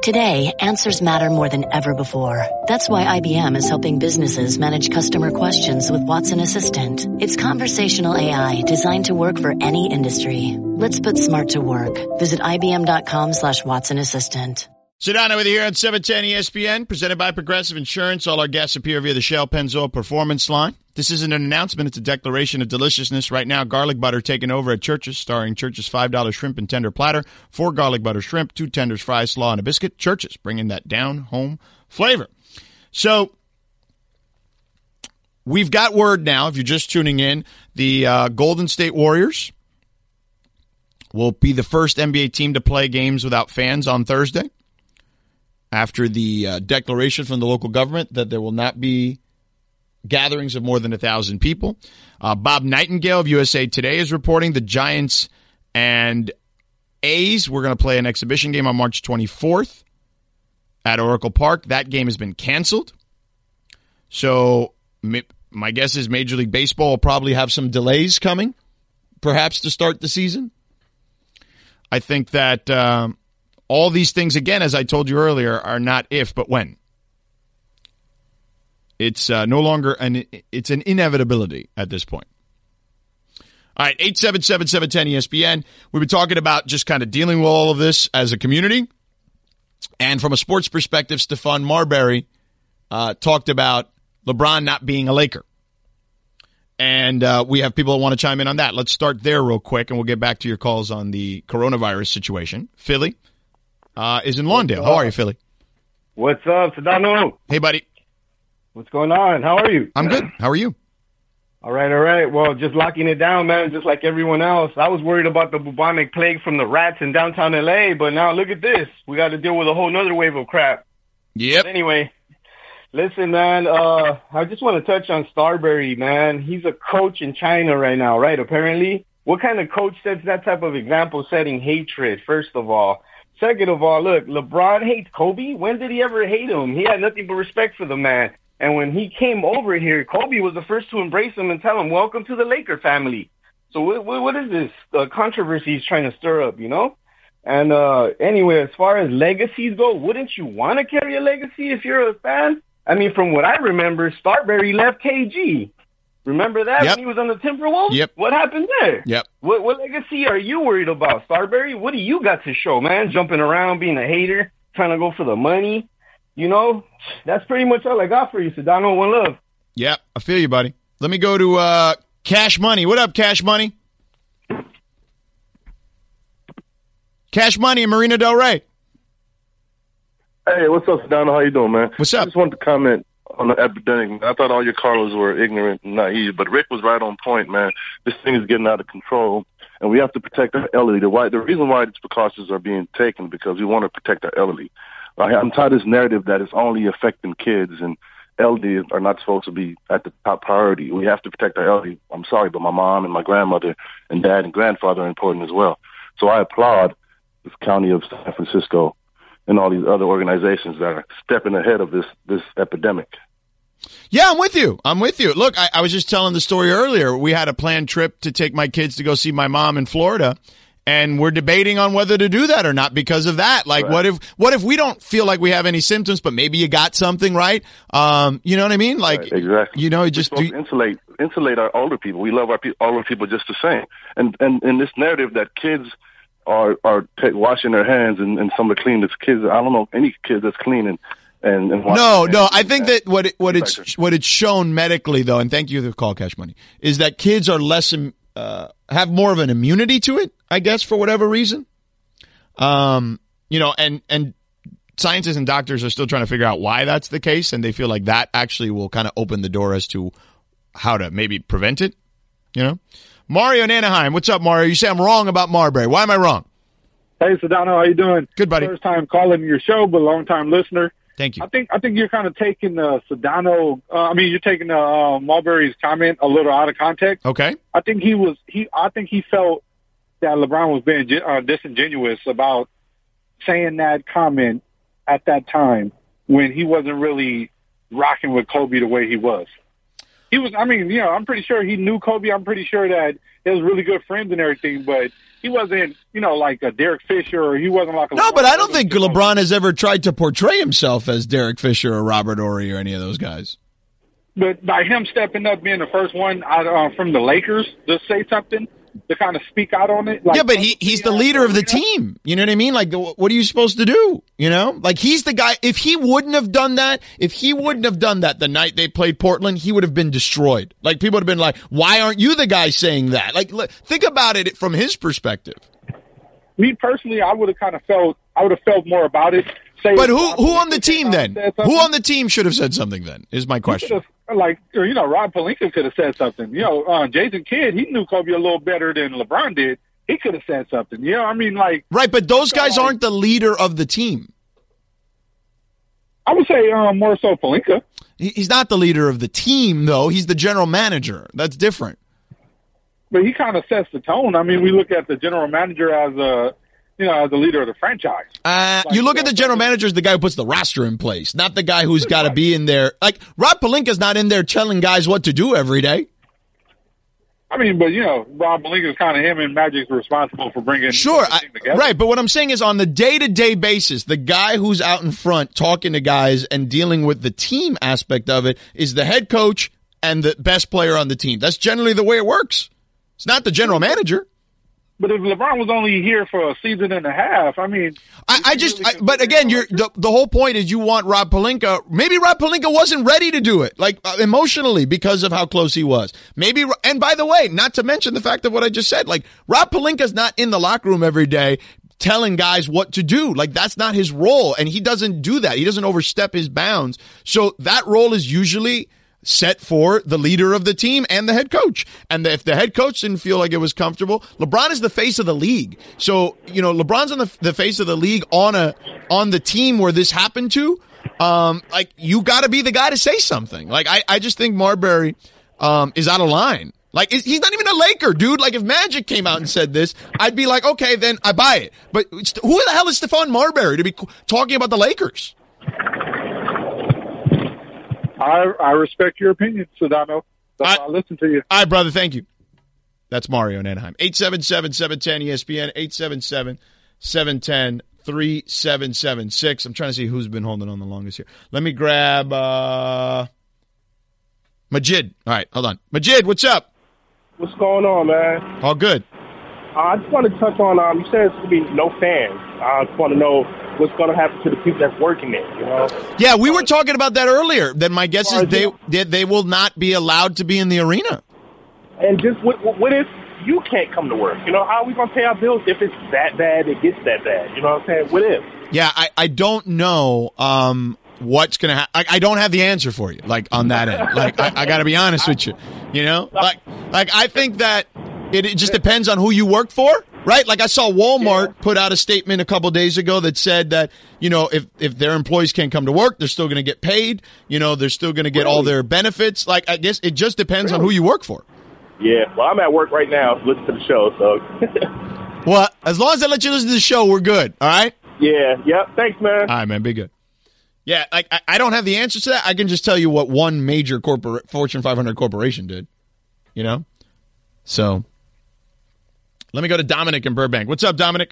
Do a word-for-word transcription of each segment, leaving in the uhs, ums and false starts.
Today, answers matter more than ever before. That's why I B M is helping businesses manage customer questions with Watson Assistant. It's conversational A I designed to work for any industry. Let's put smart to work. Visit ibm.com slash Watson Assistant. Sedano with you here on seven ten E S P N, presented by Progressive Insurance. All our guests appear via the Shell Pennzoil Performance Line. This isn't an announcement. It's a declaration of deliciousness. Right now, garlic butter taking over at Church's, starring Church's five dollar shrimp and tender platter, four garlic butter shrimp, two tenders, fries, slaw, and a biscuit. Church's, bringing that down-home flavor. So we've got word now, if you're just tuning in, the uh, Golden State Warriors will be the first N B A team to play games without fans on Thursday, after the uh, declaration from the local government that there will not be gatherings of more than one thousand people. Uh, Bob Nightingale of U S A Today is reporting the Giants and A's, we're going to play an exhibition game on March twenty-fourth at Oracle Park. That game has been canceled. So my guess is Major League Baseball will probably have some delays coming, perhaps to start the season. I think that um, all these things, again, as I told you earlier, are not if, but when. It's uh, no longer an it's an inevitability at this point. All right, eight seven seven, seven one zero E S P N. We've been talking about just kind of dealing with all of this as a community. And from a sports perspective, Stephon Marbury uh, talked about LeBron not being a Laker. And uh, we have people that want to chime in on that. Let's start there real quick, and we'll get back to your calls on the coronavirus situation. Philly uh, is in Lawndale. How are you, Philly? What's up, Sedano? Hey, buddy. What's going on? How are you? I'm good. How are you? All right, all right. Well, just locking it down, man, just like everyone else. I was worried about the bubonic plague from the rats in downtown L A, but now look at this. We got to deal with a whole nother wave of crap. Yep. But anyway, listen, man, uh, I just want to touch on Starbury, man. He's a coach in China right now, right, apparently? What kind of coach sets that type of example, setting hatred, first of all? Second of all, look, LeBron hates Kobe. When did he ever hate him? He had nothing but respect for the man. And when he came over here, Kobe was the first to embrace him and tell him, welcome to the Laker family. So what, what is this uh, controversy he's trying to stir up, you know? And uh, anyway, as far as legacies go, wouldn't you want to carry a legacy if you're a fan? I mean, from what I remember, Starbury left K G. Remember that yep. when he was on the Timberwolves? Yep. What happened there? Yep. What, what legacy are you worried about, Starbury? What do you got to show, man? Jumping around, being a hater, trying to go for the money? You know, that's pretty much all I got for you, Sedano. One love. Yep, I feel you, buddy. Let me go to uh, Cash Money. What up, Cash Money? Cash Money in Marina Del Rey. Hey, what's up, Sedano? How you doing, man? What's up? I just wanted to comment on the epidemic. I thought all your callers were ignorant and naive, but Rick was right on point, man. This thing is getting out of control, and we have to protect our elderly. The, why, the reason why these precautions are being taken because we want to protect our elderly. I'm tired of this narrative that it's only affecting kids and elderly are not supposed to be at the top priority. We have to protect our elderly. I'm sorry, but my mom and my grandmother and dad and grandfather are important as well. So I applaud the county of San Francisco and all these other organizations that are stepping ahead of this, this epidemic. Yeah, I'm with you. I'm with you. Look, I, I was just telling the story earlier. We had a planned trip to take my kids to go see my mom in Florida. And we're debating on whether to do that or not because of that. Like, right. what if, what if we don't feel like we have any symptoms, but maybe you got something, right? Um, you know what I mean? Like, right, exactly. You know, just do, insulate, insulate our older people. We love our pe- older people just the same. And, and, and this narrative that kids are, are t- washing their hands and, and some of the cleanest kids, I don't know any kid that's clean and, and, and no, no, I think that what, it, what it's, what it's shown medically though, and thank you for the call, Cash Money, is that kids are less, uh, have more of an immunity to it, I guess, for whatever reason. Um, you know, and, and scientists and doctors are still trying to figure out why that's the case, and they feel like that actually will kind of open the door as to how to maybe prevent it, you know? Mario in Anaheim. What's up, Mario? You say I'm wrong about Marbury. Why am I wrong? Hey, Sedano, how you doing? Good, buddy. First time calling your show, but long time listener. Thank you. I think I think you're kind of taking uh, Sedano. Uh, I mean, you're taking uh, Marbury's comment a little out of context. Okay. I think he was he. I think he felt that LeBron was being uh, disingenuous about saying that comment at that time when he wasn't really rocking with Kobe the way he was. he was, I mean, you know, I'm pretty sure he knew Kobe. I'm pretty sure that they was really good friends and everything, but he wasn't, you know, like a Derek Fisher, or he wasn't like a No, LeBron. but I don't think LeBron has ever tried to portray himself as Derek Fisher or Robert Horry or any of those guys. But by him stepping up, being the first one out, uh, from the Lakers to say something, to kind of speak out on it. Like, yeah, but he he's the leader of the team. You know what I mean? Like, what are you supposed to do? You know? Like, he's the guy. If he wouldn't have done that, if he wouldn't have done that the night they played Portland, he would have been destroyed. Like, people would have been like, why aren't you the guy saying that? Like, think about it from his perspective. Me personally, I would have kind of felt, I would have felt more about it. Say but who who on the team then? Who on the team should have said something then, is my question. Like, you know, Rob Pelinka could have said something. You know, uh, Jason Kidd, he knew Kobe a little better than LeBron did. He could have said something. You know, I mean, like. Right, but those guys aren't the leader of the team. I would say um, more so Pelinka. He's not the leader of the team, though. He's the general manager. That's different. But he kind of sets the tone. I mean, we look at the general manager as a, you know, as the leader of the franchise. Uh, like, you look at the general manager as the guy who puts the roster in place, not the guy who's got to be in there. Like, Rob Pelinka's not in there telling guys what to do every day. I mean, but, you know, Rob Pelinka's kind of him and Magic's responsible for bringing sure, the team together. I, right, but what I'm saying is on the day-to-day basis, the guy who's out in front talking to guys and dealing with the team aspect of it is the head coach and the best player on the team. That's generally the way it works. It's not the general manager. But if LeBron was only here for a season and a half, I mean, I, I just. I, but again, you're the, the whole point is you want Rob Pelinka. Maybe Rob Pelinka wasn't ready to do it, like uh, emotionally, because of how close he was. Maybe. And by the way, not to mention the fact of what I just said, like Rob Pelinka's not in the locker room every day telling guys what to do. Like that's not his role, and he doesn't do that. He doesn't overstep his bounds. So that role is usually set for the leader of the team and the head coach. And if the head coach didn't feel like it was comfortable, LeBron is the face of the league. So, you know, LeBron's on the, the face of the league on a, on the team where this happened to, um, like you gotta be the guy to say something. Like I, I just think Marbury, um, is out of line. Like he's not even a Laker, dude. Like if Magic came out and said this, I'd be like, okay, then I buy it. But who the hell is Stephon Marbury to be talking about the Lakers? I, I respect your opinion, Sedano. That's why I listen to you. All right, brother. Thank you. That's Mario in Anaheim. eight seven seven, seven one zero, E S P N, eight seven seven, seven one zero, three seven seven six. I'm trying to see who's been holding on the longest here. Let me grab uh, Majid. All right, hold on. Majid, what's up? What's going on, man? All good. Uh, I just want to touch on, um, you said it's going to be no fans. I just want to know what's going to happen to the people that's working there, you know? Yeah, we were talking about that earlier. That my guess is they, they they will not be allowed to be in the arena. And just what, what if you can't come to work? You know, how are we going to pay our bills if it's that bad, it gets that bad? You know what I'm saying? What if? Yeah, I, I don't know um, what's going to happen. I, I don't have the answer for you, like, on that end. Like, I, I got to be honest with you. You know? Like, like I think that it, it just depends on who you work for. Right? Like I saw Walmart yeah. put out a statement a couple days ago that said that, you know, if, if their employees can't come to work, they're still going to get paid. You know, they're still going to get really? all their benefits. Like, I guess it just depends really? on who you work for. Yeah. Well, I'm at work right now. Listen to the show. So. Well, as long as I let you listen to the show, we're good. All right? Yeah. Yep. Thanks, man. All right, man. Be good. Yeah. Like, I, I don't have the answers to that. I can just tell you what one major corporate Fortune five hundred corporation did. You know? So. Let me go to Dominic in Burbank. What's up, Dominic?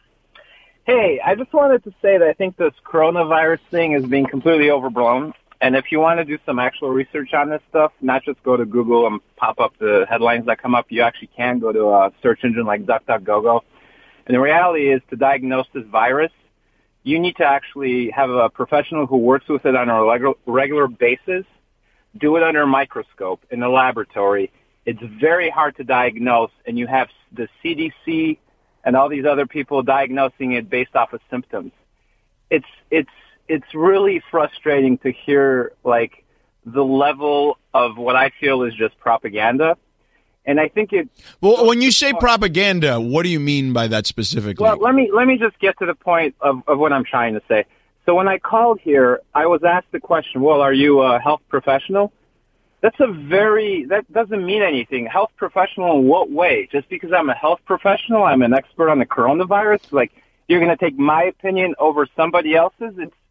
Hey, I just wanted to say that I think this coronavirus thing is being completely overblown. And if you want to do some actual research on this stuff, not just go to Google and pop up the headlines that come up, you actually can go to a search engine like DuckDuckGo. And the reality is to diagnose this virus, you need to actually have a professional who works with it on a regular basis, do it under a microscope in a laboratory. It's very hard to diagnose, and you have the C D C and all these other people diagnosing it based off of symptoms. It's it's it's really frustrating to hear like the level of what I feel is just propaganda, and I think it. Well, when you say propaganda, what do you mean by that specifically? Well, let me let me just get to the point of, of what I'm trying to say. So when I called here, I was asked the question, "Well, are you a health professional?" That's a very, that doesn't mean anything. Health professional in what way? Just because I'm a health professional, I'm an expert on the coronavirus, like you're going to take my opinion over somebody else's? It's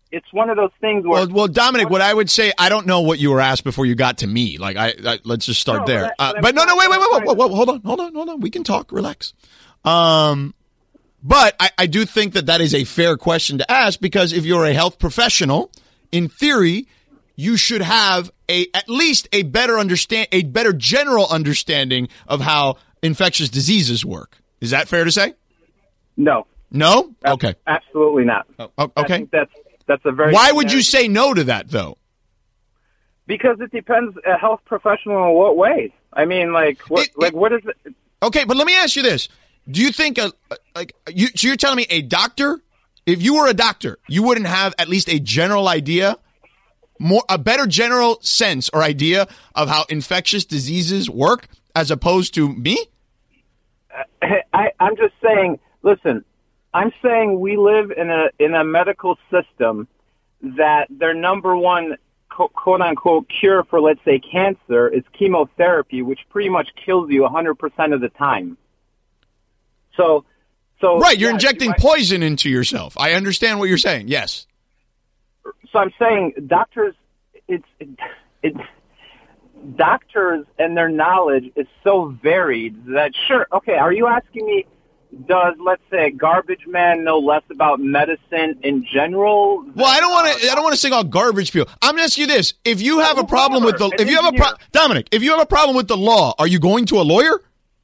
it's one of those things where. Well, well, Dominic, what I would say, I don't know what you were asked before you got to me. Like, I, I let's just start No, there. but Uh, I- but no, no, wait, wait, wait, I'm wait, wait, wait, hold on, hold on, hold on. We can talk. Relax. Um, but I, I do think that that is a fair question to ask because if you're a health professional, in theory, you should have a at least a better understand a better general understanding of how infectious diseases work. Is that fair to say? No. No? Okay. Absolutely not. Oh, I okay. think that's that's a very. Why would you generic- say no to that, though? Because it depends. A health professional in what way? I mean, like, what, It- like, it- what is it? Okay, but let me ask you this: do you think a like you? So you're telling me a doctor? If you were a doctor, you wouldn't have at least a general idea, more a better general sense or idea of how infectious diseases work, as opposed to me? I, I'm just saying. Listen, I'm saying we live in a in a medical system that their number one co- quote unquote cure for, let's say, cancer is chemotherapy, which pretty much kills you one hundred percent of the time. So, so Right, you're yes, injecting you might- poison into yourself. I understand what you're saying. Yes. So I'm saying doctors, it's it, doctors and their knowledge is so varied that sure, okay. Are you asking me? Does, let's say, a garbage man know less about medicine in general? Well, I don't want to. I don't want to sing all garbage people. I'm going to ask you this: if you have a problem with the, An if you have a pro- engineer. Dominic, if you have a problem with the law, are you going to a lawyer?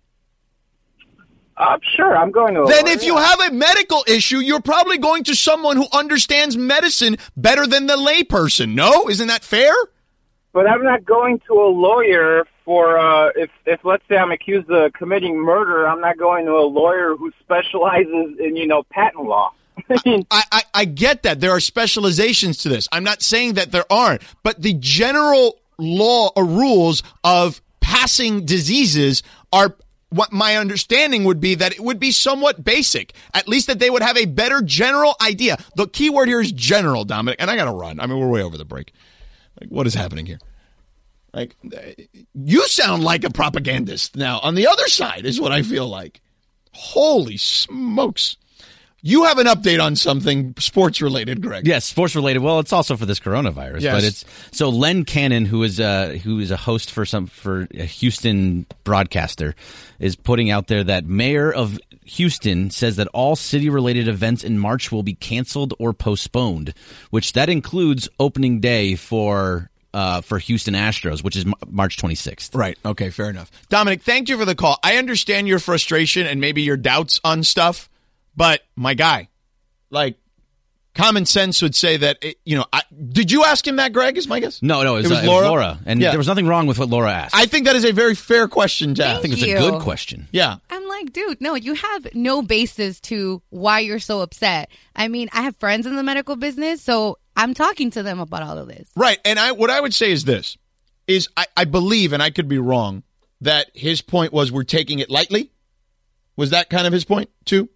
Uh, sure, I'm going to. A Then lawyer, if you yeah. have a medical issue, you're probably going to someone who understands medicine better than the layperson. No, isn't that fair? But I'm not going to a lawyer for uh, if if let's say I'm accused of committing murder. I'm not going to a lawyer who specializes in you know patent law. I mean, I, I, I get that there are specializations to this. I'm not saying that there aren't, but the general law or rules of passing diseases are. What my understanding would be that it would be somewhat basic, at least that they would have a better general idea. The key word here is general, Dominic, and I got to run. I mean, we're way over the break. Like, what is happening here? Like, you sound like a propagandist now. On the other side is what I feel like. Holy smokes. You have an update on something sports related, Greg. Yes, sports related. Well, it's also for this coronavirus, Yes. but it's so Len Cannon, who is uh who is a host for some for a Houston broadcaster, is putting out there that mayor of Houston says that all city related events in March will be canceled or postponed, which that includes opening day for uh for Houston Astros, which is M- March twenty-sixth. Right. Okay, fair enough. Dominic, thank you for the call. I understand your frustration and maybe your doubts on stuff. But my guy, like, common sense would say that, it, you know, I, did you ask him that, Greg, is my guess? No, no, it was, It was uh, it was Laura? Laura, and Yeah. there was nothing wrong with what Laura asked. I think that is a very fair question to ask. I think it's you. a good question. Yeah. I'm like, dude, no, you have no basis to why you're so upset. I mean, I have friends in the medical business, so I'm talking to them about all of this. Right. And I what I would say is this, is I, I believe, and I could be wrong, that his point was we're taking it lightly. Was that kind of his point, too?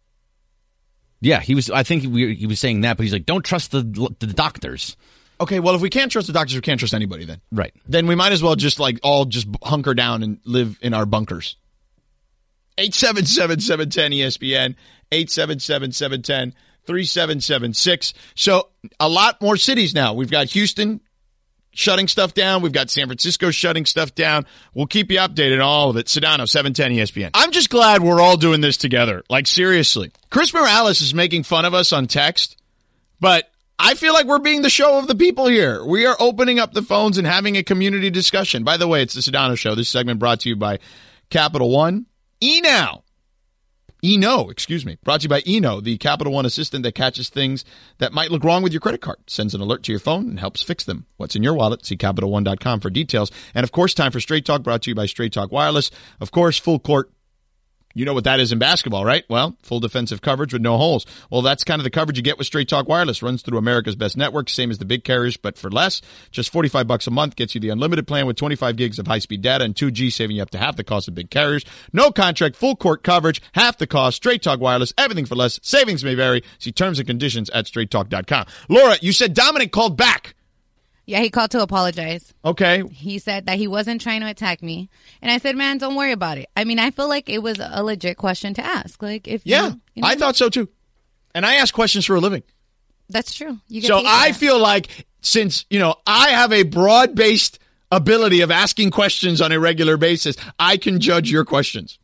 Yeah, he was. I think he, he was saying that, but he's like, don't trust the the doctors. Okay, well, if we can't trust the doctors, we can't trust anybody then. Right. Then we might as well just, like, all just hunker down and live in our bunkers. eight seven seven, seven one zero, E S P N, eight seven seven, seven one zero, three seven seven six. So a lot more cities now. We've got Houston shutting stuff down. We've got San Francisco shutting stuff down. We'll keep you updated on all of it. Sedano, seven ten E S P N. I'm just glad we're all doing this together. Like, seriously. Chris Morales is making fun of us on text, but I feel like we're being the show of the people here. We are opening up the phones and having a community discussion. By the way, it's the Sedano Show. This segment brought to you by Capital One. eNow. eNo, excuse me. Brought to you by eNo, the Capital One assistant that catches things that might look wrong with your credit card. Sends an alert to your phone and helps fix them. What's in your wallet? See Capital One dot com for details. And, of course, time for Straight Talk, brought to you by Straight Talk Wireless. Of course, full court. You know what that is in basketball, right? Well, full defensive coverage with no holes. Well, that's kind of the coverage you get with Straight Talk Wireless. Runs through America's best network, same as the big carriers, but for less. Just forty-five bucks a month gets you the unlimited plan with twenty-five gigs of high-speed data and two G, saving you up to half the cost of big carriers. No contract, full court coverage, half the cost. Straight Talk Wireless, everything for less. Savings may vary. See terms and conditions at straight talk dot com. Laura, you said Dominic called back. Yeah, he called to apologize. Okay. He said that he wasn't trying to attack me. And I said, man, don't worry about it. I mean, I feel like it was a legit question to ask. Like, if Yeah, you, you know, I thought so too. And I ask questions for a living. That's true. You get so paid for I that. feel like since, you know, I have a broad-based ability of asking questions on a regular basis, I can judge your questions.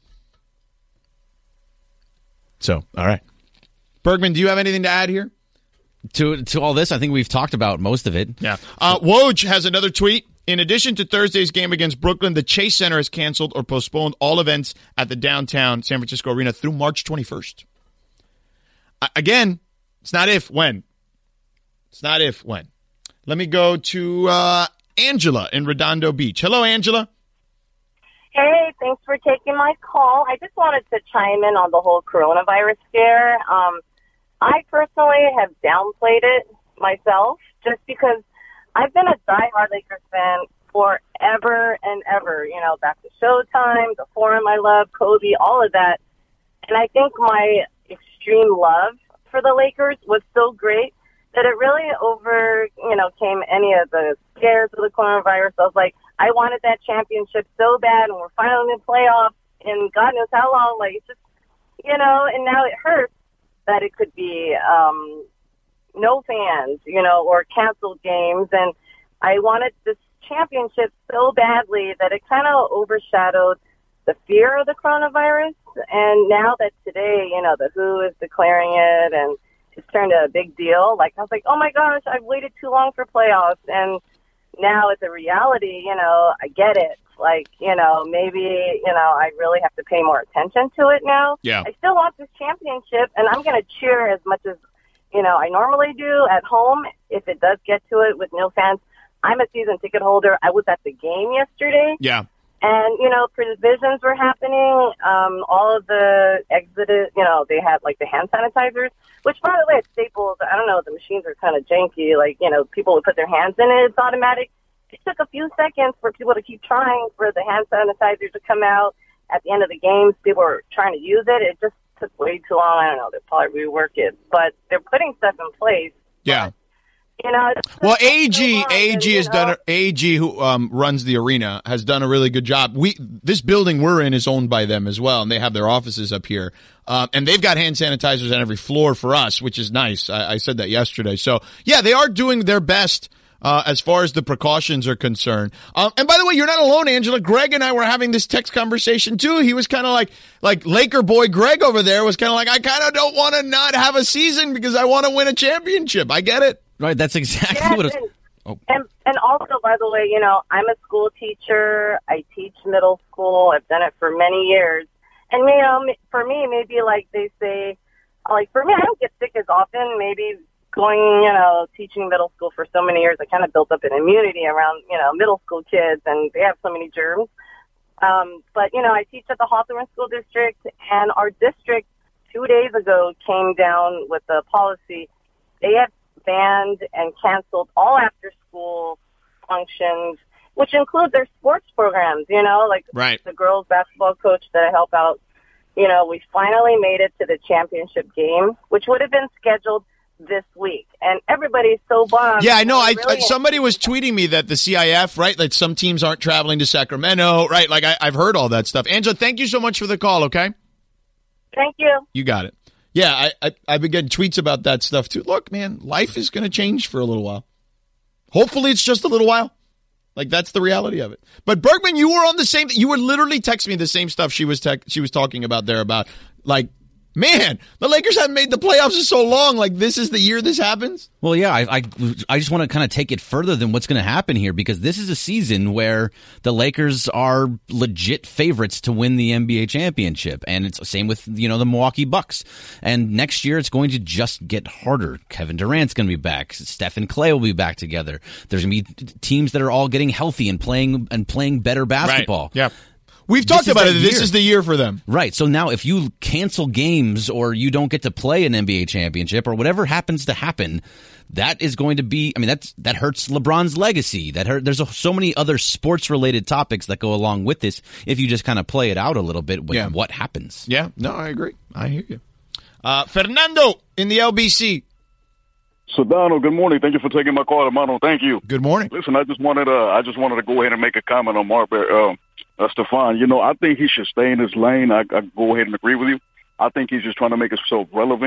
So, all right. Bergman, do you have anything to add here? To to all this, I think we've talked about most of it. Yeah. Uh, Woj has another tweet. In addition to Thursday's game against Brooklyn, the Chase Center has canceled or postponed all events at the downtown San Francisco Arena through March twenty-first. Uh, again, it's not if, when. It's not if, when. Let me go to uh, Angela in Redondo Beach. Hello, Angela. Hey, thanks for taking my call. I just wanted to chime in on the whole coronavirus scare. Um, I personally have downplayed it myself just because I've been a diehard Lakers fan forever and ever. You know, back to Showtime, the Forum I love, Kobe, all of that. And I think my extreme love for the Lakers was so great that it really over, you know, came any of the scares of the coronavirus. I was like, I wanted that championship so bad, and we're finally in the playoffs in God knows how long. Like, it's just, you know, and now it hurts that it could be um, no fans, you know, or canceled games. And I wanted this championship so badly that it kind of overshadowed the fear of the coronavirus. And now that today, you know, the W H O is declaring it and it's turned a big deal, like, I was like, oh, my gosh, I've waited too long for playoffs. And now it's a reality, you know, I get it. Like, you know, maybe, you know, I really have to pay more attention to it now. Yeah. I still want this championship, and I'm going to cheer as much as, you know, I normally do at home if it does get to it with no fans. I'm a season ticket holder. I was at the game yesterday. Yeah. And, you know, provisions were happening. Um, all of the exited, you know, they had, like, the hand sanitizers, which, by the way, at Staples, I don't know, the machines are kind of janky. Like, you know, people would put their hands in it. It's automatic. It took a few seconds for people to keep trying for the hand sanitizer to come out. At the end of the games, people were trying to use it. It just took way too long. I don't know. They'll probably rework it. But they're putting stuff in place. Yeah. You know, well, A G, A G has know. done. A, A G, who um, runs the arena, has done a really good job. We this building we're in is owned by them as well, and they have their offices up here, um, and they've got hand sanitizers on every floor for us, which is nice. I, I said that yesterday. So yeah, they are doing their best uh, as far as the precautions are concerned. Um, and by the way, you're not alone, Angela. Greg and I were having this text conversation too. He was kind of like like Laker boy Greg over there was kind of like, I kind of don't want to not have a season because I want to win a championship. I get it. Right, that's exactly yes, what it's... And, oh. and, and also, by the way, you know, I'm a school teacher. I teach middle school. I've done it for many years. And, you know, for me, maybe like they say, like for me, I don't get sick as often. Maybe going, you know, teaching middle school for so many years, I kind of built up an immunity around, you know, middle school kids, and they have so many germs. Um, but, you know, I teach at the Hawthorne School District, and our district two days ago came down with a policy. They have banned and canceled all after-school functions, which include their sports programs, you know, like right. the girls basketball coach that I help out. You know, we finally made it to the championship game, which would have been scheduled this week. And everybody's so bummed. Yeah, I know. I, really I somebody was tweeting me that the C I F, right, like some teams aren't traveling to Sacramento, right? Like I, I've heard all that stuff. Angela, thank you so much for the call, okay? Thank you. You got it. Yeah, I, I, I've been getting tweets about that stuff, too. Look, man, life is going to change for a little while. Hopefully it's just a little while. Like, that's the reality of it. But, Bergman, you were on the same – you were literally texting me the same stuff she was tech, she was talking about there about, like, man, the Lakers haven't made the playoffs in so long. Like, this is the year this happens? Well, yeah, I I, I just want to kind of take it further than what's going to happen here, because this is a season where the Lakers are legit favorites to win the N B A championship. And it's the same with, you know, the Milwaukee Bucks. And next year it's going to just get harder. Kevin Durant's going to be back. Steph and Clay will be back together. There's going to be teams that are all getting healthy and playing and playing better basketball. Right. Yeah. We've talked This is about it. that This year. is the year for them. Right. So now if you cancel games or you don't get to play an N B A championship or whatever happens to happen, that is going to be, I mean, that's, that hurts LeBron's legacy. That hurt, there's a, so many other sports related topics that go along with this if you just kind of play it out a little bit with Yeah. what happens. Yeah. No, I agree. I hear you. Uh, Fernando in the L B C. Sedano, good morning. Thank you for taking my call, hermano. Thank you. Good morning. Listen, I just wanted uh, I just wanted to go ahead and make a comment on Mark uh, uh, Stefan. You know, I think he should stay in his lane. I, I go ahead and agree with you. I think he's just trying to make himself relevant.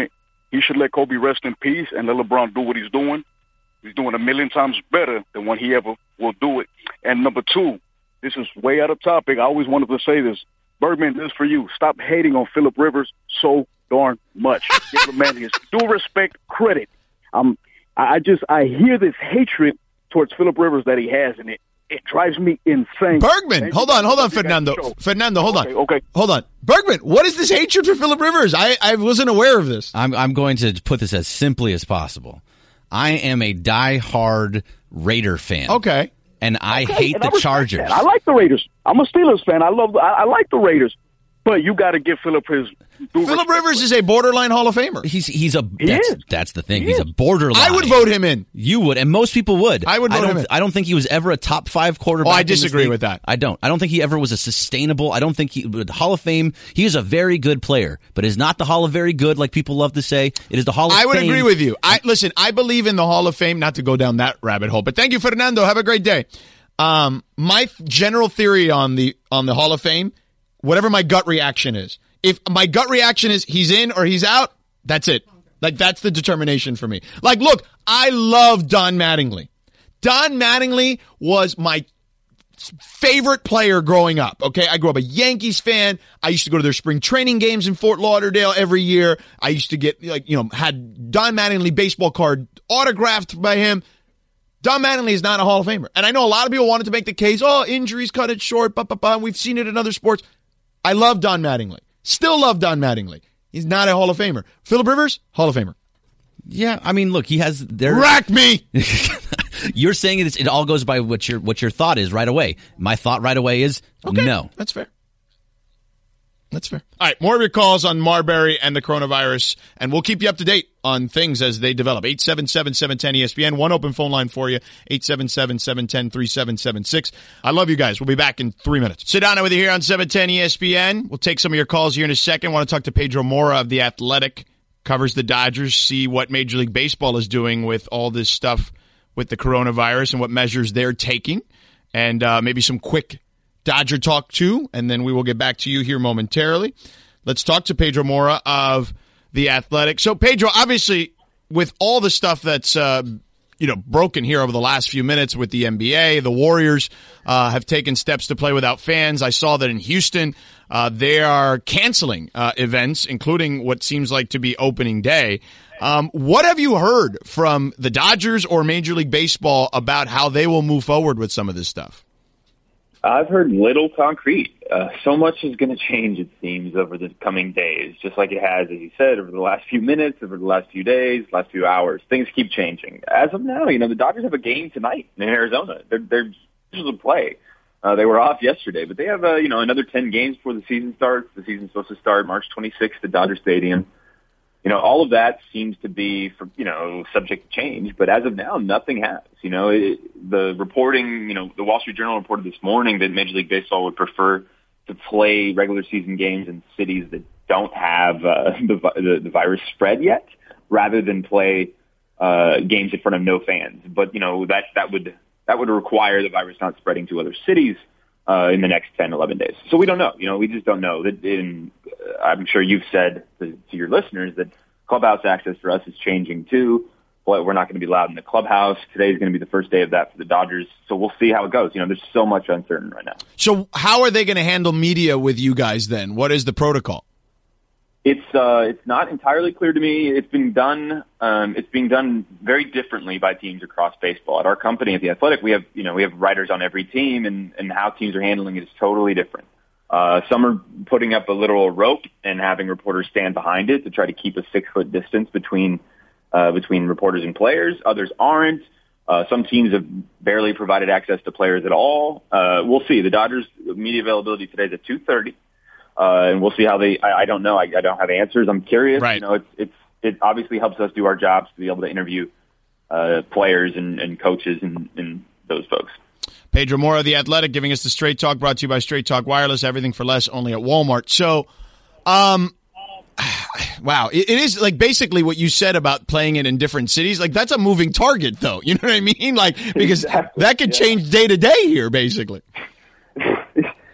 he should let Kobe rest in peace and let LeBron do what he's doing. He's doing a million times better than when he ever will do it. And number two, this is way out of topic. I always wanted to say this. Bergman, this is for you. Stop hating on Phillip Rivers so darn much. Give the man his due respect, credit. Um, I just, I hear this hatred towards Phillip Rivers that he has, and it, it drives me insane. Bergman, Thank hold you. on, hold on, Fernando. Fernando, hold okay, on. Okay. Hold on. Bergman, what is this hatred for Phillip Rivers? I, I wasn't aware of this. I'm, I'm going to put this as simply as possible. I am a diehard Raider fan. Okay. And I Okay, hate and the I respect Chargers. that. I like the Raiders. I'm a Steelers fan. I love. I, I like the Raiders. But you got to give Phillip his. Phillip Rivers is a borderline Hall of Famer. He's he's a He that's, is. that's the thing. He he's is. a borderline. I would vote him in. You would, and most people would. I would vote I don't, him in. I don't think he was ever a top five quarterback. Oh, I in this disagree league. with that. I don't. I don't think he ever was a sustainable. I don't think he Hall of Fame. He is a very good player, but is not the Hall of Very Good like people love to say. It is the Hall of I would Fame. agree with you. I listen. I believe in the Hall of Fame. Not to go down that rabbit hole, but thank you, Fernando. Have a great day. Um, my general theory on the on the Hall of Fame, whatever my gut reaction is. If my gut reaction is he's in or he's out, that's it. Like, that's the determination for me. Like, look, I love Don Mattingly. Don Mattingly was my favorite player growing up, okay? I grew up a Yankees fan. I used to go to their spring training games in Fort Lauderdale every year. I used to get, like, you know, had Don Mattingly baseball card autographed by him. Don Mattingly is not a Hall of Famer. And I know a lot of people wanted to make the case, oh, injuries cut it short, blah, blah, blah. We've seen it in other sports. I love Don Mattingly. Still love Don Mattingly. He's not a Hall of Famer. Phillip Rivers, Hall of Famer. Yeah, I mean, look, he has there. Rack me. You're saying it, it all goes by what your what your thought is right away. My thought right away is okay, no. That's fair. That's fair. All right, more of your calls on Marbury and the coronavirus, and we'll keep you up to date on things as they develop. eight seven seven, seven one zero, E S P N. One open phone line for you, eight seven seven, seven one zero, three seven seven six. I love you guys. We'll be back in three minutes. Sedano with you here on seven ten E S P N. We'll take some of your calls here in a second. I want to talk to Pedro Mora of The Athletic, covers the Dodgers, see what Major League Baseball is doing with all this stuff with the coronavirus and what measures they're taking, and uh, maybe some quick Dodger talk too, and then we will get back to you here momentarily. Let's talk to Pedro Mora of The Athletic. So, Pedro, obviously, with all the stuff that's uh, you know broken here over the last few minutes with the N B A, the Warriors uh, have taken steps to play without fans. I saw that in Houston, uh, they are canceling uh, events, including what seems like to be opening day. Um, what have you heard from the Dodgers or Major League Baseball about how they will move forward with some of this stuff? I've heard little concrete. Uh, so much is going to change, it seems, over the coming days, just like it has, as you said, over the last few minutes, over the last few days, last few hours. Things keep changing. As of now, you know, the Dodgers have a game tonight in Arizona. They're, they're scheduled to play. Uh, they were off yesterday, but they have, uh, you know, another ten games before the season starts. The season's supposed to start March twenty-sixth at Dodger Stadium. You know, all of that seems to be, for, you know, subject to change. But as of now, nothing has. You know, it, the reporting, you know, the Wall Street Journal reported this morning that Major League Baseball would prefer to play regular season games in cities that don't have uh, the, the, the virus spread yet, rather than play uh, games in front of no fans. But, you know, that, that would that would require the virus not spreading to other cities uh, in the next ten, eleven days. So we don't know. You know, we just don't know. That in, uh, I'm sure you've said to, to your listeners that clubhouse access for us is changing too. But we're not going to be allowed in the clubhouse. Today is going to be the first day of that for the Dodgers. So we'll see how it goes. You know, there's so much uncertain right now. So how are they going to handle media with you guys then? What is the protocol? It's uh, it's not entirely clear to me. It's been done. Um, it's being done very differently by teams across baseball. At our company, at The Athletic, we have you know we have writers on every team, and, and how teams are handling it is totally different. Uh, some are putting up a literal rope and having reporters stand behind it to try to keep a six foot distance between uh, between reporters and players. Others aren't. Uh, some teams have barely provided access to players at all. Uh, we'll see. The Dodgers media availability today is at two thirty. Uh, and we'll see how they, I, I don't know. I, I don't have answers. I'm curious. Right. You know, it's, it's, it obviously helps us do our jobs to be able to interview, uh, players and, and coaches and, and those folks. Pedro Mora, The Athletic, giving us the Straight Talk, brought to you by Straight Talk Wireless. Everything for less, only at Walmart. So, um, wow, it, it is like basically what you said about playing it in different cities. Like that's a moving target though. You know what I mean? Like, because exactly. that could yeah. change day to day here, basically. It could change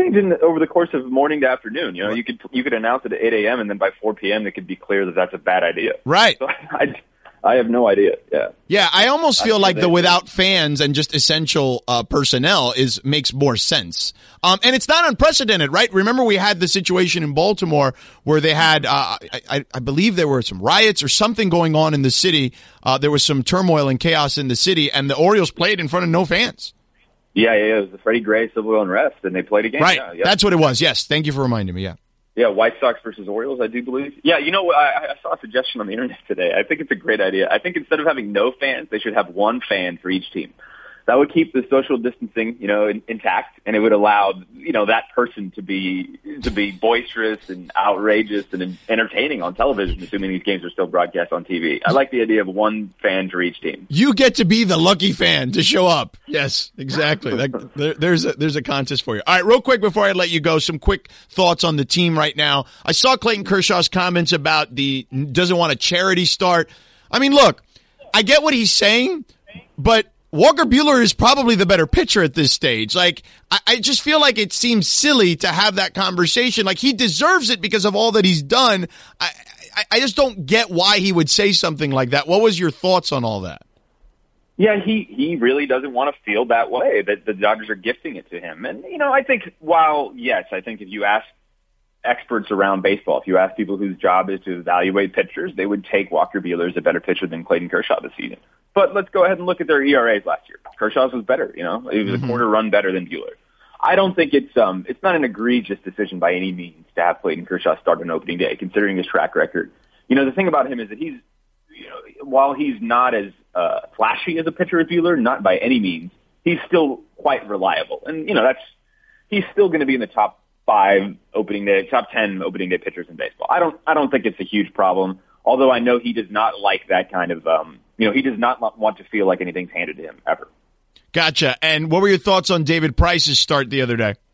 change in, over the course of morning to afternoon. You know, you could you could announce it at eight a.m. and then by four p.m. it could be clear that that's a bad idea. Right. So I, I have no idea. Yeah. Yeah, I almost feel like the without fans and just essential uh, personnel is makes more sense. Um, and it's not unprecedented, right? Remember we had the situation in Baltimore where they had, uh, I, I believe there were some riots or something going on in the city. Uh, there was some turmoil and chaos in the city, and the Orioles played in front of no fans. Yeah, yeah, yeah. It was the Freddie Gray civil unrest, and they played a game. Right. Yeah, yeah. That's what it was. Yes. Thank you for reminding me. Yeah. Yeah, White Sox versus Orioles, I do believe. Yeah, you know, I, I saw a suggestion on the internet today. I think it's a great idea. I think instead of having no fans, they should have one fan for each team. That would keep the social distancing, you know, in, intact, and it would allow, you know, that person to be to be boisterous and outrageous and entertaining on television, assuming these games are still broadcast on T V. I like the idea of one fan for each team. You get to be the lucky fan to show up. Yes, exactly. That, there, there's a, there's a contest for you. All right, real quick before I let you go, some quick thoughts on the team right now. I saw Clayton Kershaw's comments about the doesn't want a charity start. I mean, look, I get what he's saying, but Walker Buehler is probably the better pitcher at this stage. Like, I, I just feel like it seems silly to have that conversation. Like, he deserves it because of all that he's done. I, I, I just don't get why he would say something like that. What was your thoughts on all that? Yeah, he, he really doesn't want to feel that way, that the Dodgers are gifting it to him. And, you know, I think while, yes, I think if you ask experts around baseball, if you ask people whose job is to evaluate pitchers, they would take Walker Buehler as a better pitcher than Clayton Kershaw this season. But let's go ahead and look at their E R As last year. Kershaw's was better, you know. It was mm-hmm. a quarter run better than Buehler. I don't think it's um it's not an egregious decision by any means to have Clayton Kershaw start on opening day, considering his track record. You know, the thing about him is that he's, you know, while he's not as uh, flashy as a pitcher as Buehler, not by any means, he's still quite reliable. And, you know, that's he's still going to be in the top five opening day, top ten opening day pitchers in baseball. I don't I don't think it's a huge problem. Although I know he does not like that kind of, um, you know, he does not want to feel like anything's handed to him ever. Gotcha. And what were your thoughts on David Price's start the other day?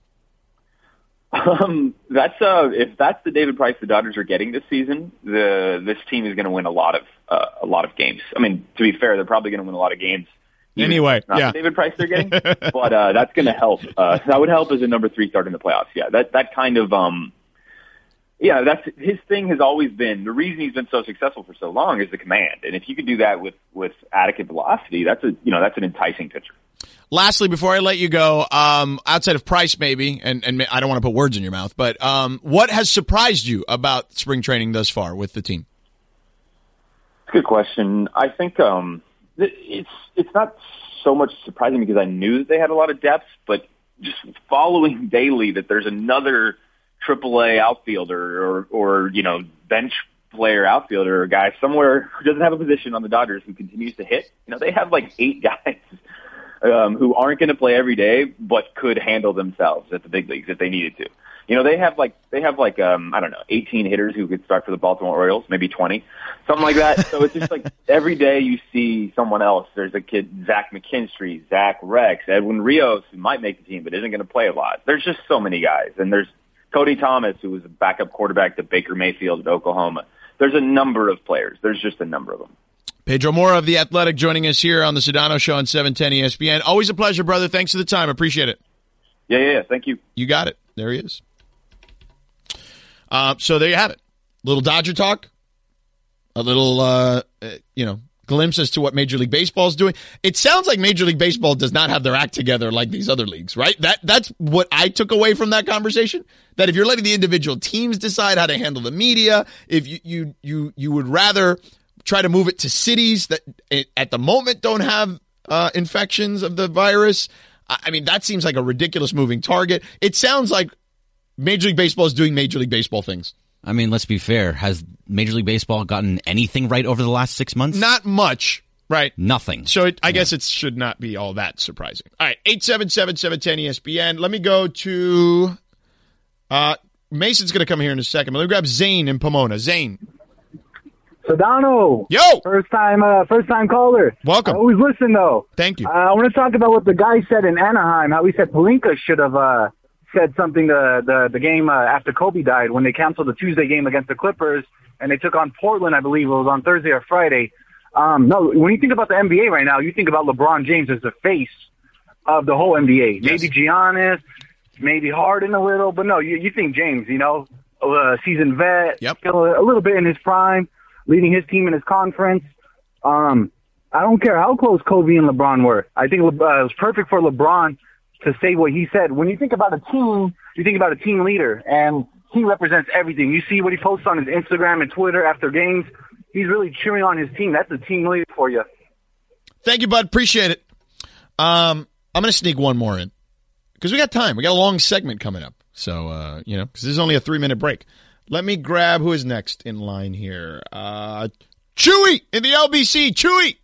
Um, that's uh, if that's the David Price the Dodgers are getting this season, the this team is going to win a lot of uh, a lot of games. I mean, to be fair, they're probably going to win a lot of games. Anyway, not yeah, the David Price they're getting, but uh, that's going to help. Uh, that would help as a number three start in the playoffs. Yeah, that that kind of um. Yeah, that's his thing has always been, the reason he's been so successful for so long is the command. And if you could do that with, with adequate velocity, that's a, you know, that's an enticing pitcher. Lastly, before I let you go, um, outside of Price maybe, and, and I don't want to put words in your mouth, but um, what has surprised you about spring training thus far with the team? It's a good question. I think um, it's it's not so much surprising because I knew that they had a lot of depth, but just following daily that there's another triple A outfielder or, or, you know, bench player outfielder or guy somewhere who doesn't have a position on the Dodgers who continues to hit. You know, they have like eight guys um, who aren't going to play every day, but could handle themselves at the big leagues if they needed to. You know, they have like, they have like, um, I don't know, eighteen hitters who could start for the Baltimore Orioles, maybe twenty, something like that. So it's just like every day you see someone else. There's a kid, Zach McKinstry, Zach Rex, Edwin Rios, who might make the team, but isn't going to play a lot. There's just so many guys. And there's Cody Thomas, who was a backup quarterback to Baker Mayfield at Oklahoma. There's a number of players. There's just a number of them. Pedro Mora of The Athletic joining us here on the Sedano Show on seven ten E S P N. Always a pleasure, brother. Thanks for the time. Appreciate it. Yeah, yeah, yeah. Thank you. You got it. There he is. Uh, so there you have it. Little Dodger talk. A little, uh, uh, you know, glimpse as to what Major League Baseball is doing. It sounds like Major League Baseball does not have their act together like these other leagues, right? That That's what I took away from that conversation, that if you're letting the individual teams decide how to handle the media, if you you you, you would rather try to move it to cities that at the moment don't have uh, infections of the virus, I mean, that seems like a ridiculous moving target. It sounds like Major League Baseball is doing Major League Baseball things. I mean, let's be fair. Has Major League Baseball gotten anything right over the last six months? Not much, right? Nothing. So it, I yeah. guess it should not be all that surprising. All right, eight seven seven, seven one zero E S P N. Let me go to uh, Mason's going to come here in a second. But let me grab Zane in Pomona. Zane. Sedano. Yo. First time, uh, first time caller. Welcome. I always listen, though. Thank you. Uh, I want to talk about what the guy said in Anaheim, how he said Pelinka should have uh, said something the the, the game uh, after Kobe died when they canceled the Tuesday game against the Clippers and they took on Portland, I believe it was on Thursday or Friday. Um, no, when you think about the N B A right now, you think about LeBron James as the face of the whole N B A. Yes. Maybe Giannis, maybe Harden a little, but no, you, you think James, you know, a seasoned vet, yep. still a, a little bit in his prime, leading his team in his conference. Um, I don't care how close Kobe and LeBron were. I think Le- uh, it was perfect for LeBron to say what he said. When you think about a team, you think about a team leader, and he represents everything. You see what he posts on his Instagram and Twitter after games. He's really cheering on his team. That's a team leader for you. Thank you, bud. Appreciate it. Um, I'm going to sneak one more in because we got time. We got a long segment coming up. So, uh, you know, because this is only a three-minute break. Let me grab who is next in line here. Uh, Chewy in the L B C. Chewy.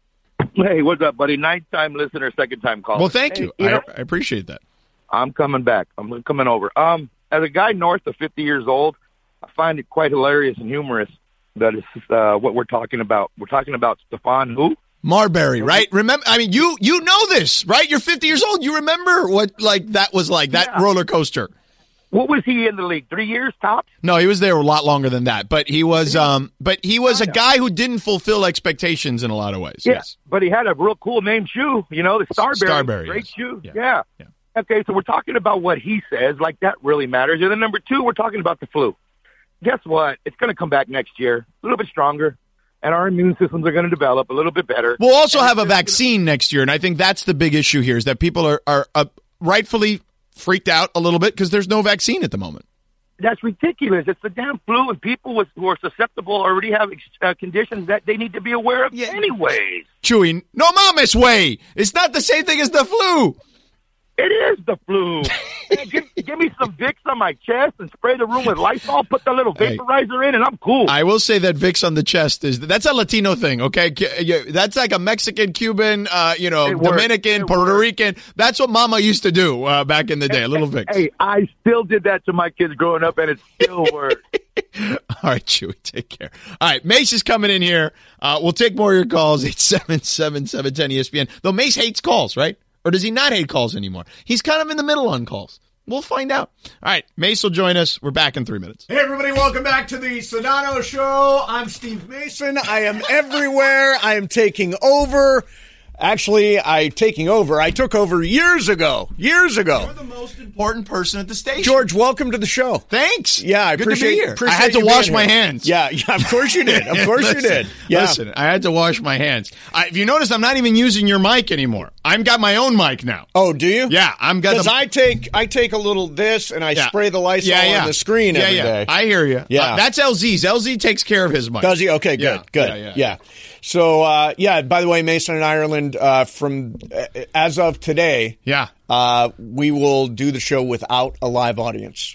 Hey, what's up, buddy? Ninth-time listener, second-time caller. Well, thank hey, you. you I, know, I appreciate that. I'm coming back. I'm coming over. Um, as a guy north of fifty years old, I find it quite hilarious and humorous that it's uh, what we're talking about. We're talking about Stephon who? Marbury, right? Remember, I mean, you you know this, right? You're fifty years old. You remember what like that was like, that Yeah. roller coaster. What was he in the league? Three years tops? No, he was there a lot longer than that. But he was um but he was a guy who didn't fulfill expectations in a lot of ways. Yeah, Yes. but he had a real cool name shoe, you know, the Starberry. Starberry, Great yes. shoe. Yeah. Yeah. Okay, so we're talking about what he says, like that really matters. And then number two, we're talking about the flu. Guess what? It's going to come back next year, a little bit stronger, and our immune systems are going to develop a little bit better. We'll also And have a it's just vaccine next year, and I think that's the big issue here is that people are are uh, rightfully freaked out a little bit because there's no vaccine at the moment. That's ridiculous. It's the damn flu, and people with, who are susceptible already have uh, conditions that they need to be aware of anyways. Chewy, no mames way. It's not the same thing as the flu. It is the flu. Man, give, give me some Vicks on my chest and spray the room with Lysol, put the little Hey. vaporizer in, and I'm cool. I will say that Vicks on the chest is that's a Latino thing, okay? Cu- you- That's like a Mexican, Cuban, uh, you know, It works. Dominican, It Puerto Rican. That's what Mama used to do uh, back in the day. A little Vicks. Hey, I still did that to my kids growing up, and it still works. All right, Chewy, take care. All right, Mace is coming in here. Uh, we'll take more of your calls. eight seven seven, seven one zero, E S P N. Though Mace hates calls, right? Or does he not hate calls anymore? He's kind of in the middle on calls. We'll find out. All right, Mace will join us. We're back in three minutes. Hey, everybody, welcome back to the Sedano Show. I'm Steve Mason. I am everywhere. I am taking over. Actually, I taking over. I took over years ago. Years ago. You're the most important person at the station. George, welcome to the show. Thanks. Yeah, I Good to be appreciate, here. appreciate I had to you wash being my here. hands. Yeah, yeah, of course you did. Of course you Listen, did. Yeah. Listen, I had to wash my hands. I, if you notice, I'm not even using your mic anymore. I've got my own mic now. Oh, do you? Yeah, I'm got Because the. I take I take a little this and I Yeah. spray the Lysol yeah, yeah. on the screen yeah, every yeah. day. I hear you. Yeah. Uh, that's L Z's. L Z takes care of his mic. Does he? Okay, good, Yeah, good. yeah, Yeah, yeah. So, uh, yeah, by the way, Mason and Ireland, uh, from uh, as of today, yeah, uh, we will do the show without a live audience.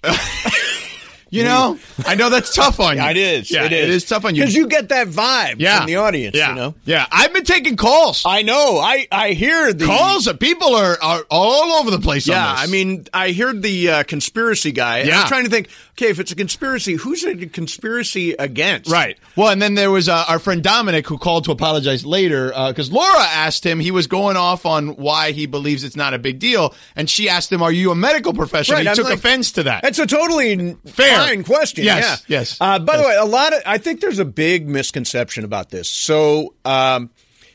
You know, I know that's tough on you. It is. Yeah, it is. It is tough on you Because you get that vibe Yeah. from the audience, Yeah. you know? Yeah. I've been taking calls. I know. I, I hear the calls. People are, are all over the place Yeah, on this. I mean, I heard the uh, conspiracy guy. and Yeah. I'm trying to think, okay, if it's a conspiracy, who's it a conspiracy against? Right. Well, and then there was uh, our friend Dominic who called to apologize later because Laura asked him, he was going off on why he believes it's not a big deal. And she asked him, are you a medical professional? Right, he I'm took like- offense to that. That's a totally Fair. fine question. Yes, yeah. yes, Uh, by yes. the way, a lot of I think there's a big misconception about this. So, um,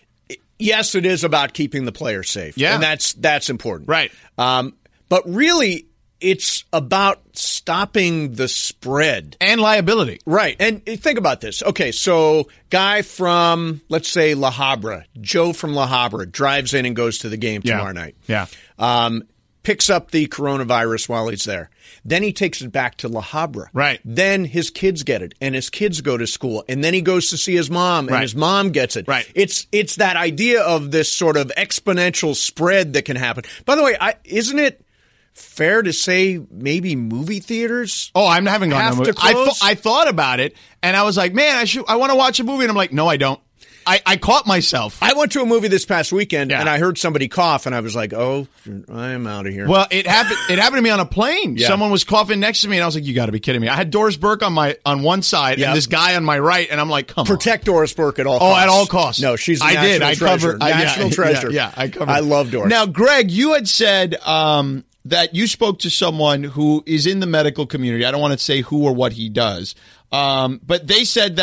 yes, it is about keeping the player safe. Yeah. and that's that's important. Right. Um, but really, it's about stopping the spread and liability. Right. And think about this. Okay, so guy from, let's say, La Habra, Joe from La Habra, drives in and goes to the game Yeah. tomorrow night. Yeah. Um, picks up the coronavirus while he's there. Then he takes it back to La Habra. Right. Then his kids get it, and his kids go to school, and then he goes to see his mom, and Right. his mom gets it. Right. It's it's that idea of this sort of exponential spread that can happen. By the way, I, isn't it fair to say maybe movie theaters? Oh, I'm having gone have to movie. to I, close? th- I thought about it, and I was like, man, I should. I want to watch a movie, and I'm like, no, I don't. I, I caught myself. I went to a movie this past weekend, Yeah. and I heard somebody cough, and I was like, oh, I'm out of here. Well, it happened. It happened to me on a plane. Yeah. Someone was coughing next to me, and I was like, "You got to be kidding me!" I had Doris Burke on my on one side, Yeah. and this guy on my right, and I'm like, "Come Protect Doris Burke at all on!" costs. Oh, at all costs. No, she's a I did. national I treasure. covered. I- yeah, National yeah, treasure. Yeah, I covered. I love Doris. Now, Greg, you had said um, that you spoke to someone who is in the medical community. I don't want to say who or what he does, um, but they said that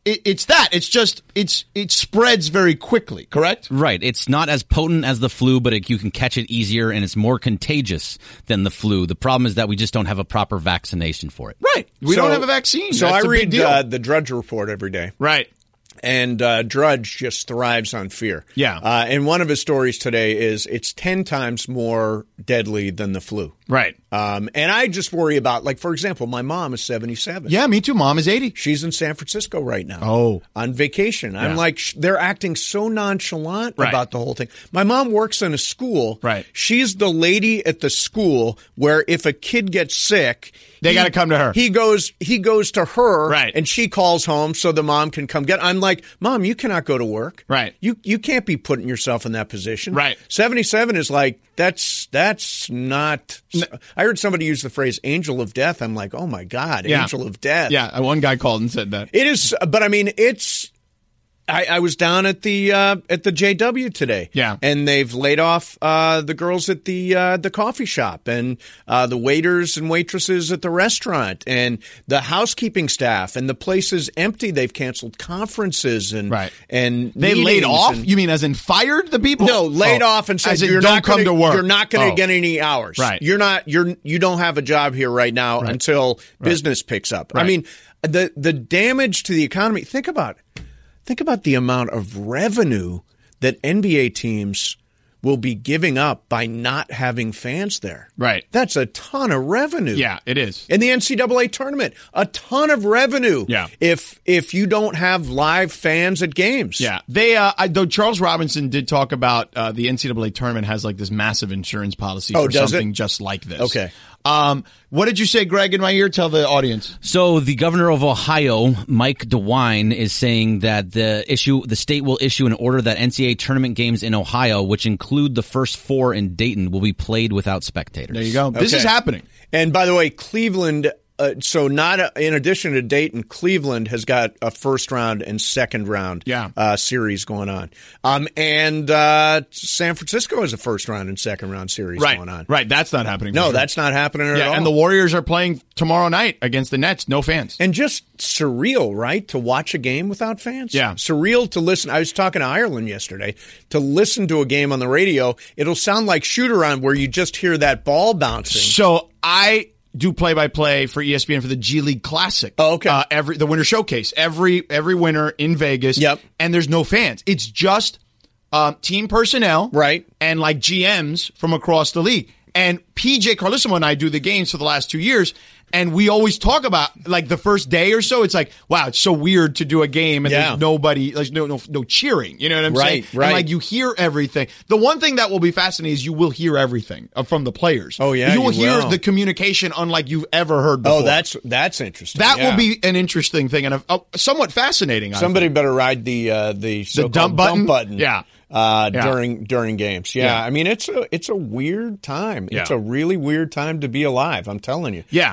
it, it's that. It's just it's it spreads very quickly. Correct? Right. It's not as potent as the flu, but it, you can catch it easier, and it's more contagious than the flu. The problem is that we just don't have a proper vaccination for it. Right. We So- don't have a vaccine. So That's I a read big deal. uh, the Drudge Report every day. Right. And uh, Drudge just thrives on fear. Yeah. Uh, and one of his stories today is it's ten times more deadly than the flu. Right. Um, and I just worry about, like, for example, my mom is seventy-seven. Yeah, me too. Mom is eighty. She's in San Francisco right now. Oh. On vacation. I'm Yeah. like, sh- they're acting so nonchalant Right. about the whole thing. My mom works in a school. Right. She's the lady at the school where if a kid gets sick, They he- gotta come to her. He goes, he goes to her, Right. and she calls home so the mom can come get. I'm like, Mom, you cannot go to work. Right. You you can't be putting yourself in that position. Right. seventy-seven is like that's that's not. I heard somebody use the phrase "angel of death." I'm like, oh my god, Yeah. angel of death. Yeah, one guy called and said that. It is, but I mean, it's. I, I was down at the uh, at the J W today. Yeah. And they've laid off uh, the girls at the uh, the coffee shop and uh, the waiters and waitresses at the restaurant and the housekeeping staff, and the place is empty. They've canceled conferences and Right. and They laid meetings off? and- You mean as in fired the people? no, laid Oh. off and said As in you're don't not come gonna, to work. You're not going to Oh. get any hours. Right. You're not. You're you don't have a job here right now Right. until Right. business picks up. I Right. mean, the the damage to the economy. Think about think about the amount of revenue that N B A teams will be giving up by not having fans there. Right. That's a ton of revenue. Yeah, it is. In the N C double A tournament, a ton of revenue. Yeah. If if you don't have live fans at games. Yeah, they. Uh, I, though Charles Robinson did talk about uh, the N C double A tournament has like this massive insurance policy Oh, for does something it? just like this. Okay. Um, what did you say, Greg, in my ear? Tell the audience. So the governor of Ohio, Mike DeWine, is saying that the issue, the state will issue an order that N C double A tournament games in Ohio, which include the first four in Dayton, will be played without spectators. There you go. This Okay. is happening. And by the way, Cleveland, uh, so not a, in addition to Dayton, Cleveland has got a first round and second round Yeah. uh, series going on. Um, and uh, San Francisco has a first round and second round series Right. going on. Right. That's not happening. for No, sure. that's not happening at yeah. all. And the Warriors are playing tomorrow night against the Nets. No fans. And just surreal, right? To watch a game without fans? Yeah. Surreal to listen. I was talking to Ireland yesterday. To listen to a game on the radio, it'll sound like shoot-around where you just hear that ball bouncing. So I do play-by-play for E S P N for the G League Classic. Oh, okay. Uh, every the Winter Showcase every every winter in Vegas. Yep. And there's no fans. It's just um, team personnel, Right. and like G Ms from across the league. And P J Carlissimo and I do the games for the last two years. And we always talk about like the first day or so. It's like, wow, it's so weird to do a game and Yeah. there's nobody, there's no, no no cheering. You know what I'm Right, saying? right. And like you hear everything. The one thing that will be fascinating is you will hear everything uh, from the players. Oh, yeah, you will you hear will. the communication unlike you've ever heard before. Oh, that's that's interesting. that Yeah. will be an interesting thing and a, a, somewhat fascinating. I Somebody think. better ride the uh, the, so-called dump button? button. Yeah. Uh, Yeah. during during games. Yeah. Yeah. I mean it's a it's a weird time. It's Yeah. a really weird time to be alive. I'm telling you. Yeah.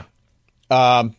Um.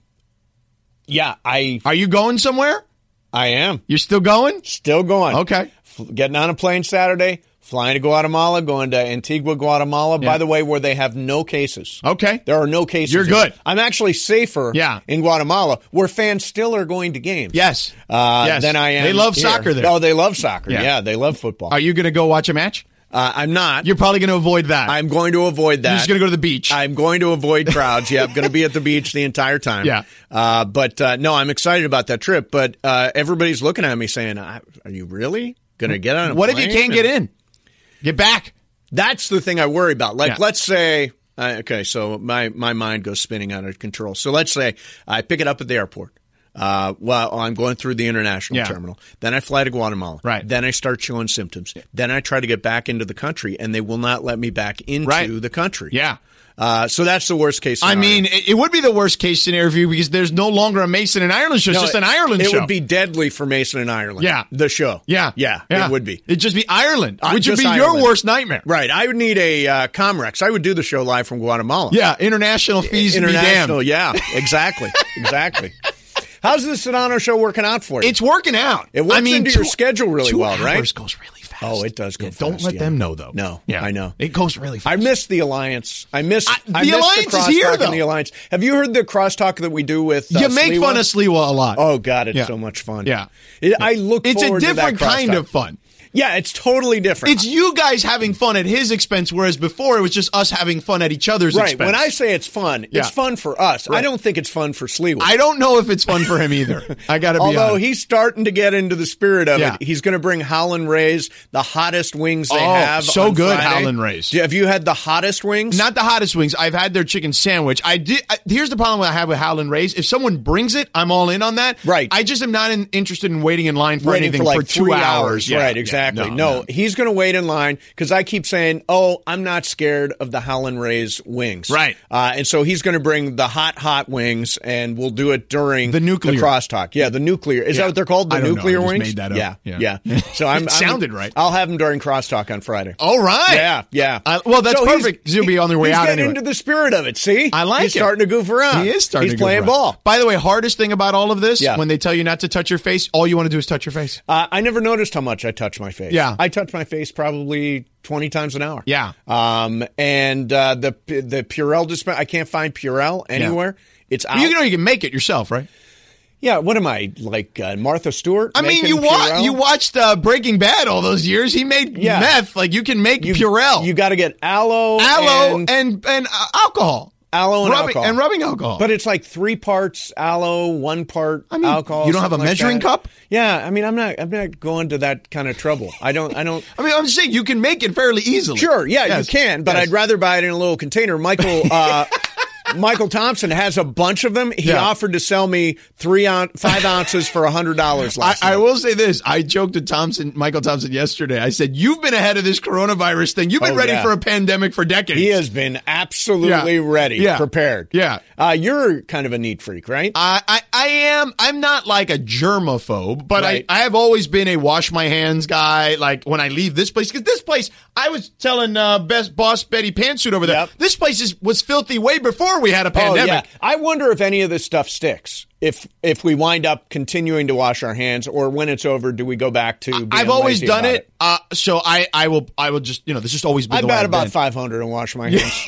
Yeah. I Are you going somewhere? I am You're still going? still going. Okay. F- Getting on a plane Saturday. Flying to Guatemala, going to Antigua, Guatemala, Yeah. by the way, where they have no cases. Okay. There are no cases. You're good. I'm actually safer Yeah. in Guatemala, where fans still are going to games. Yes. Uh, Yes. Than I am They love here. soccer there. Oh, they love soccer. Yeah. Yeah, they love football. Are you going to go watch a match? Uh, I'm not. You're probably going to avoid that. I'm going to avoid that. You're just going to go to the beach. I'm going to avoid crowds. Yeah, I'm going to be at the beach the entire time. Yeah. Uh, but uh, no, I'm excited about that trip. But uh, everybody's looking at me saying, "Are you really going to get on a What if plane?" you can't get in? Get back. That's the thing I worry about. Like, Yeah. let's say, uh, okay, so my, my mind goes spinning out of control. So let's say I pick it up at the airport. Uh, while I'm going through the international Yeah. terminal. Then I fly to Guatemala. Right. Then I start showing symptoms. Then I try to get back into the country, and they will not let me back into Right. the country. Yeah. Uh, so that's the worst case I scenario. mean, it, it would be the worst case scenario for you because there's no longer a Mason and Ireland show. It's No, just an it- Ireland it show. would be deadly for Mason and Ireland. Yeah. The show. Yeah. Yeah, Yeah. it would be. It'd just be Ireland, Uh, which would just be Ireland. your worst nightmare. Right. I would need a uh, Comrex. I would do the show live from Guatemala. Yeah. International fees would be International. damned. Yeah, exactly. exactly. How's the Sedano show working out for you? It's working out. It works I mean, into two, your schedule really two well, right? hours goes really fast. fast. Oh, it does go Yeah, fast. don't let yeah. them know, though. No, Yeah. I know. It goes really fast. I miss the Alliance. I miss I- I the miss Alliance the is here, crosstalk though. and the Alliance. Have you heard the crosstalk that we do with uh, You make Sliwa? fun of Sliwa a lot. Oh, God, it's Yeah. so much fun. Yeah. It, I look It's a forward to that different kind crosstalk. of fun. Yeah, it's totally different. It's you guys having fun at his expense, whereas before it was just us having fun at each other's right. expense. When I say it's fun, Yeah. it's fun for us. Right. I don't think it's fun for Sliwa. I don't know if it's fun for him either. I got to be Although honest. he's starting to get into the spirit of Yeah. it. He's going to bring Howland Rays, the hottest wings they Oh, have. so on good, Friday. Howland Rays. Have you had the hottest wings? Not the hottest wings. I've had their chicken sandwich. I did. I, here's the problem I have with Howland Rays. If someone brings it, I'm all in on that. Right. I just am not in, interested in waiting in line for Waiting anything for like two three hours. Yeah, right, yeah. exactly. No, no, no. he's going to wait in line because I keep saying, "Oh, I'm not scared of the Howland Rays wings." Right. Uh, and so he's going to bring the hot, hot wings, and we'll do it during The nuclear. crosstalk. Yeah, the nuclear. Is Yeah. that what they're called? The I don't know. nuclear I just wings. made that up. Yeah, Yeah. yeah. So I'm. It I'm- sounded right. I'll have them during crosstalk on Friday. All right. Yeah, yeah. I- well, that's So he's- perfect. 'Cause he'll be on their way he's out getting anyway. into the spirit of it. See, I like he's it. starting to goof around. He is starting He's to go playing around. ball. By the way, hardest thing about all of this, Yeah. when they tell you not to touch your face, all you want to do is touch your face. Uh, I never noticed how much I touch my face. Yeah. I touch my face probably twenty times an hour. Yeah. Um, and uh, the the Purell dispenser, I can't find Purell anywhere. It's out. You know you can make it yourself, right? Yeah. What am I, like uh, Martha Stewart? I mean, making you wa- Purell? you watched uh, Breaking Bad all those years. He made Yeah. meth. Like you can make Purell. You got to get aloe, aloe and, and and, uh, alcohol. aloe and rubbing, alcohol and rubbing alcohol. But it's like three parts aloe, one part I mean, alcohol. you don't have a something like measuring that. cup? Yeah. I mean, I'm not. I'm not going to that kind of trouble. I don't. I don't. I mean, I'm just saying you can make it fairly easily. Sure, yeah, Yes. you can, but Yes. I'd rather buy it in a little container. Michael uh, Michael Thompson has a bunch of them. He Yeah. offered to sell me three ounce, five ounces for a hundred dollars I, last I night. will say this. I joked to Thompson, Michael Thompson yesterday. I said, you've been ahead of this coronavirus thing. You've been Oh, ready yeah. for a pandemic for decades. He has been absolutely Yeah. ready, Yeah. prepared. Yeah. Uh, you're kind of a neat freak, right? I, I, I am. I'm not like a germaphobe, but Right. I, I have always been a wash my hands guy. Like when I leave this place, because this place, I was telling uh, best boss Betty Pantsuit over there, Yep. this place is, was filthy way before we had a pandemic. Oh, yeah. I wonder if any of this stuff sticks. If if we wind up continuing to wash our hands, or when it's over, do we go back to? Being I've always lazy done about it, Uh, so I, I will. I will just. You know, this just always been. I the way bet I've about been. five hundred and wash my hands.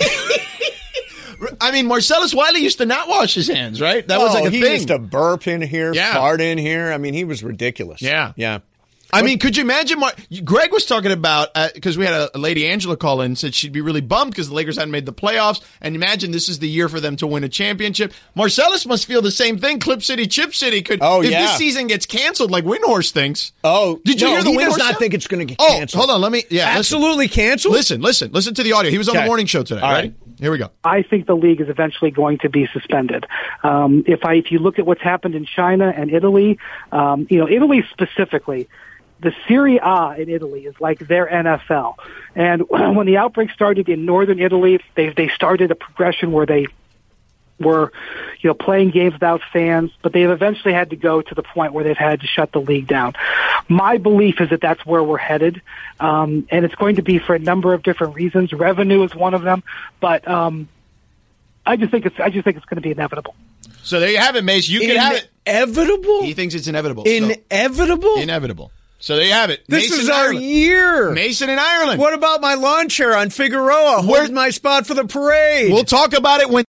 I mean, Marcellus Wiley used to not wash his hands, right? That was Oh, like a he thing. used to burp in here, Yeah. fart in here. I mean, he was ridiculous. Yeah. yeah. I mean, could you imagine? Mar- Greg was talking about because uh, we had a, a lady Angela call in and said she'd be really bummed because the Lakers hadn't made the playoffs. And imagine this is the year for them to win a championship. Marcellus must feel the same thing. Clip City, Chip City could. Oh, if yeah. this season gets canceled, like Windhorse thinks. Oh, did you no, hear the he Windhorse does not stuff? think it's going to get Oh, canceled. hold on, let me. Yeah, absolutely canceled. Listen, listen, listen to the audio. He was on Okay. the morning show today. All Ready? right. Here we go. I think the league is eventually going to be suspended. Um, if I, if you look at what's happened in China and Italy, um, you know, Italy specifically, the Serie A in Italy is like their N F L. And when the outbreak started in northern Italy, they they started a progression where they were, you know, playing games without fans, but they've eventually had to go to the point where they've had to shut the league down. My belief is that that's where we're headed, um, and it's going to be for a number of different reasons. Revenue is one of them, but um, I just think it's I just think it's going to be inevitable. So there you have it, Mace. You can have it. Inevitable? He thinks it's inevitable. Inevitable? So, inevitable. So there you have it. This Mason is our Ireland. year. Mason in Ireland. What about my lawn chair on Figueroa? Where's my spot for the parade? We'll talk about it when